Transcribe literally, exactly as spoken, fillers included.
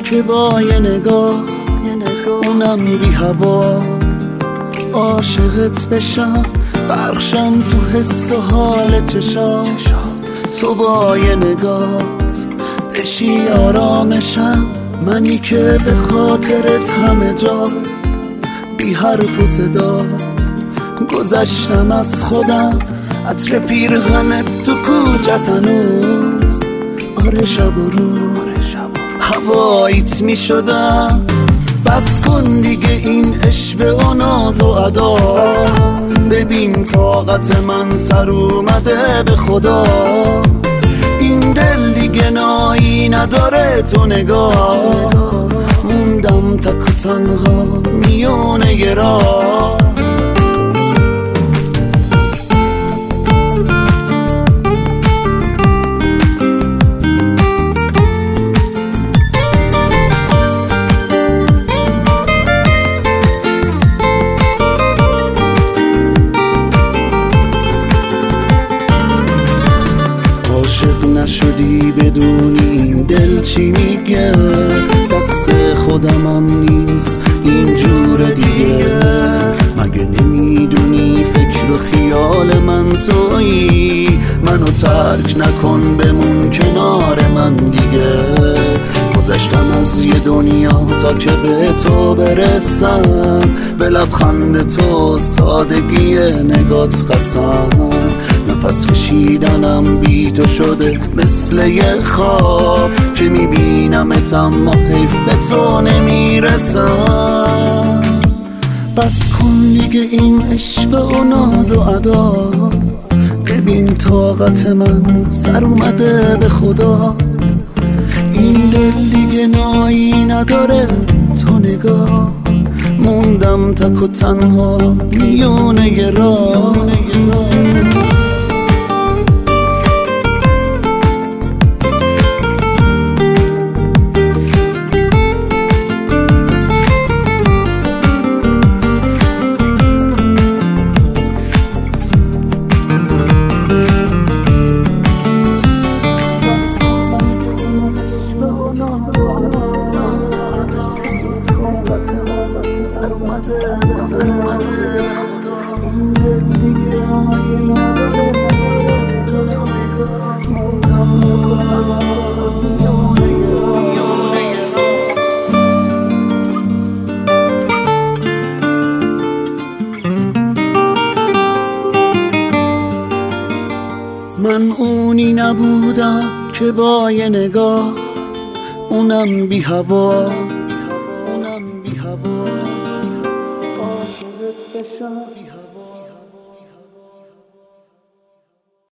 که با یه نگاه اونم بی هوا عاشقت بشم، برخشم تو حس و حال چشام، تو با یه نگاهت بشی آرامشم، منی که به خاطرت همه جا بی حرف و صدا گذشتم از خودم. عطر پیرهنت تو کوچه هنوز آره شب و روز هواییت می شدم. بس کن دیگه این عشق و ناز و ادا، ببین طاقت من سر اومده به خدا. این دل دیگه نایی نداره تو نگاه، موندم تک و تنها میونه ی راه. نشدی بدونی این دل چی میگه، دست خودمم نیست اینجور دیگه. مگه نمیدونی فکر و خیال من تویی، منو ترک نکن بمون کنار من دیگه. گذشتم از یه دنیا تا که به تو برسم، به لبخند تو سادگی نگات قسم. نفس کشیدنم بی تو شده مثل یه خواب که میبینمت اما حیف به تو نمیرسم. بس کن دیگه این عشق و ناز و ادا، ببین طاقت من سر اومده به خدا. این دل دیگه نایی نداره تو نگاه، موندم تک و تنها میونه ی راه. من اونی نبودم که با یه نگاه اونم بی هوا اونم بی هوا عاشقت بشم.